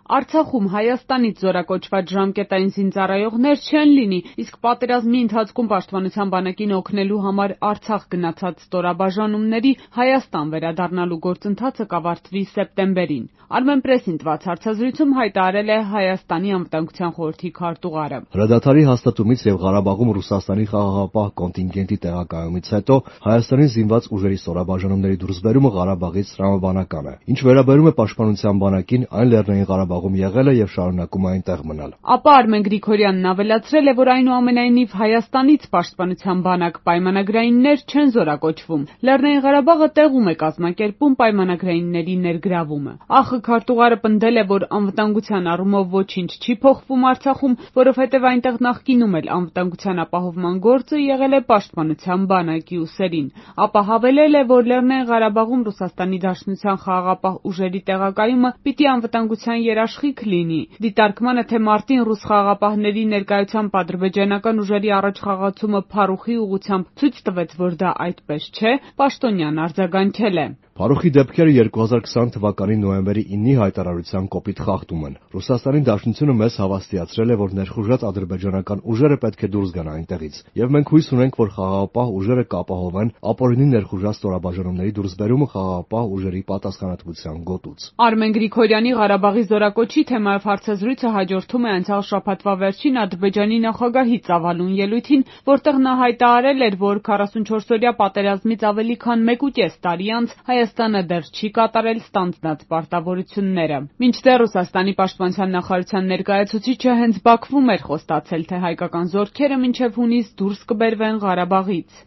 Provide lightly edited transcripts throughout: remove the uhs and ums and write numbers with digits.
Արցախում Հայաստանից զորակոչված ժամկետային զինծառայողներ չեն լինի, իսկ պատերազմի ընթացքում Պաշտպանության բանակին օգնելու համար Արցախ գնացած ստորաբաժանումների Հայաստան վերադառնալու գործընթացը կավարտվի սեպտեմբերին։ Armenpress-ին տված հարցազրույցում հայտարարել է Հայաստանի անվտանգության խորհրդի քարտուղարը։ Հրադադարի հաստատումից եւ Ղարաբաղում Ռուսաստանի խաղաղապահ կոնտինգենտի տեղակայումից հետո Հայաստանի զինված ուժերի ստորաբաժանումների դուրսբերումը Ղարաբաղից տրամաբանական է։ Ինչ վերաբերում է Պաշտպանության բանակին, այն Լեռնային Ղարաբաղում եղել է եւ շարունակում է այնտեղ մնալ։ Ապա Արմեն Գրիգորյանն ավելացրել է, որ այնուամենայնիվ Հայաստանից Պաշտպանության բանակ պայմանագրայիններ չեն զորակոչվում։ Լեռնային Ղարաբաղը տեղում է կազմակերպում պայմանագրայինների ներգրավումը։ ԱԽ քարտուղարը պնդել է, որ անվտանգության առումով ոչինչ չի փոխվում Արցախում, որովհետև այնտեղ նախկինում էլ անվտանգության ապահովման գործը եղել է Պաշտպանության բանակի ուսերին։ Ապա հավելել է, որ Լեռնային Ղարաբաղում Ռուսաստանի Դաշնության խաղաղապահ ուժերի տեղակայումը պիտի անվտանգության երաշխիք լինի։ Դիտարկմանը, թե մարտին ռուս խաղաղապահների ներկայությամբ ադրբեջանական ուժերի առաջխաղացումը փարուխի ուղղությամբ ցույց տվեց, որ դա այդպես չէ, Պաշտոնյան արձագանքել է։ Փարուխի դեպքերը 2020 թվականի նոյեմբերի 9-ի հայտարարության կոպիտ խախտում են։ Ռուսաստանի Դաշնությունը մեզ հավաստիացրել է, որ ներխուժած ադրբեջանական ուժերը պետք է դուրս գան այնտեղից, եւ մենք հույս ունենք, որ խաղաղապահ ուժերը կապահովեն ապօրինի ներխուժած ստորաբաժանումների դուրսբերումը խաղաղապահ ուժերի պատասխանատվության գոտուց։ Արմեն Գրիգորյանի Ղարաբաղի զորակոչի թեմայով հարցազրույցը հաջորդում է անցյալ շաբաթվա վերջին Ադրբեջանի նախագահի ծավալուն ելույթին, որտեղ նա հայտարարել էր, որ 44-օրյա պատերազմից ավելի քան 1.5 տարի անց Հայաստանը դեռ չի կատարել ստանձնած պարտավորությունները։ Մինչդեռ Ռուսաստանի պաշտպանության նախարարության ներկայացուցիչը հենց Բաքվում էր խոստացել, թե հայկական զորքերը մինչև հունիս դուրս կբերվեն Ղարաբաղից։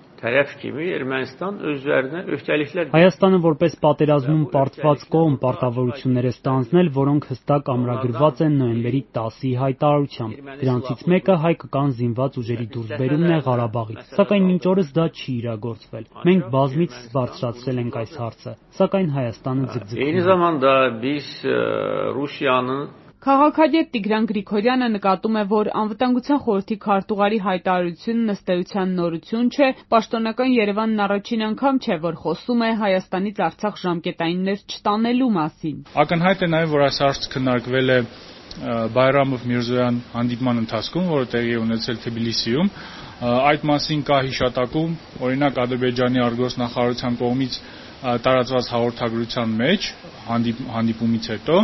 Հայաստանը որպես պատերազմում պարտված կողմ պարտավորություններ է ստանձնել, որոնք հստակ ամրագրված են նոյեմբերի 10-ի հայտարարությամբ։ Դրանցից մեկը հայկական զինված ուժերի դուրսբերումն է Ղարաբաղից, սակայն մինչ օրս դա չի իրագործվել։ Մենք բազմիցս բարձրացրել ենք այս հարցը, սակայն Հայաստանը ձգձգում է։ Քաղաքագետ Տիգրան Գրիգորյանը նկատում է, որ անվտանգության խորհրդի քարտուղարի հայտարարությունն ըստ էության նորություն չէ, պաշտոնական Երևանն առաջին անգամ չէ, որ խոսում է Հայաստանից Արցախ ժամկետայիններ չտանելու մասին։ Ակնհայտ է նաև, որ այս հարցը քննարկվել է Բայրամով Միրզոյան հանդիպման ընթացքում, որը տեղի է ունեցել Թբիլիսիում։ Այդ մասին կա հիշատակում, օրինակ Ադրբեջանի արտգործնախարարության կողմից տարածված հաղորդագրության մեջ հանդիպումից հետո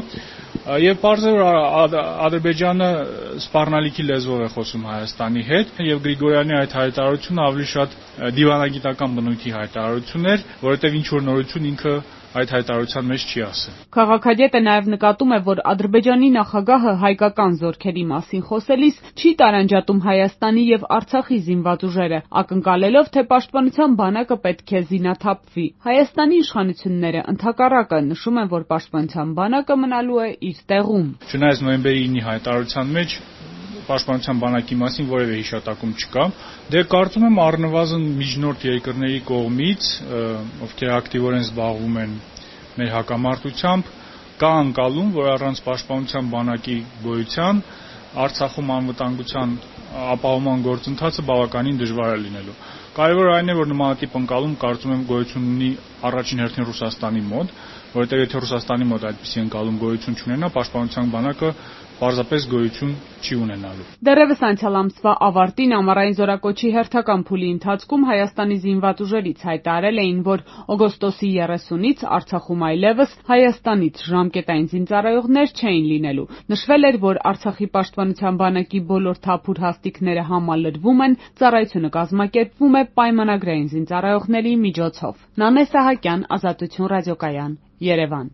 եւ պարզ է, որ Ադրբեջանը սպառնալիքի լեզվով է խոսում Հայաստանի հետ եւ Գրիգորյանի այդ հայտարարությունը ավելի շատ դիվանագիտական բնույթի հայտարարություն էր, որովհետեւ ինչ որ նորություն ինքը այդ հայտարարության մեջ չի ասել։ Քաղաքագետը նաև նկատում է, որ Ադրբեջանի նախագահը հայկական զորքերի մասին խոսելիս չի տարանջատում Հայաստանի եւ Արցախի զինված ուժերը, ակնկալելով, թե պաշտպանության բանակը պետք է զինաթափվի։ Հայաստանի իշխանությունները ընդհակառակը նշում են, որ պաշտպանության բանակը մնալու է իր տեղում։ Չնայած նոյեմբերի 9-ի հայտարարության մեջ պաշտպանության բանակի մասին որևէ հիշատակում չկա, դե կարծում եմ առնվազն միջնորդ երկրների կողմից, ովքեր ակտիվորեն զբաղվում են մեր հակամարտությամբ, կա անկալում, որ առանց պաշտպանության բանակի գոյության Արցախում անվտանգության ապահովման գործընթացը բավականին դժվար է լինելու։ Կարևորը այն է, որ նմանատիպ ընկալում կարծում եմ գոյություն ունի առաջին հերթին Ռուսաստանի մոտ, որովհետև եթե Ռուսաստանի մոտ այդպիսի ընկալում գոյություն չունենա, պաշտպանության բանակը պարզապես գոյություն չի ունենալու։ Դեռևս անցյալ ամսվա ավարտին ամառային զորակոչի հերթական փուլի ընթացքում Հայաստանի զինված ուժերից հայտարարել էին, որ օգոստոսի 30-ից Արցախում այլևս Հայաստանից ժամկետային զինծառայողներ չէին լինելու։ Նշվել էր, որ Արցախի պաշտպանության բանակի բոլոր թափուր հաստիքները համալրվում են, ծառայությունը կազմակերպվում է պայմանագրային զինծառայողների միջոցով։ Նանե Սահակյան, Ազատություն ռադիոկայան, Երևան։